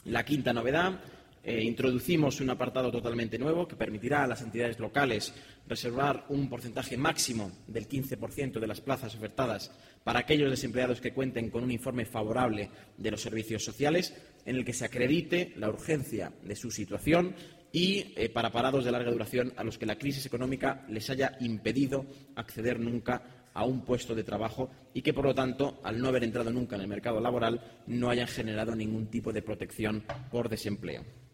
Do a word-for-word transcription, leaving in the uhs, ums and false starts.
La quinta novedad, eh, introducimos un apartado totalmente nuevo que permitirá a las entidades locales reservar un porcentaje máximo del quince por ciento de las plazas ofertadas para aquellos desempleados que cuenten con un informe favorable de los servicios sociales en el que se acredite la urgencia de su situación y eh, para parados de larga duración a los que la crisis económica les haya impedido acceder nunca a un puesto de trabajo y que, por lo tanto, al no haber entrado nunca en el mercado laboral, no hayan generado ningún tipo de protección por desempleo.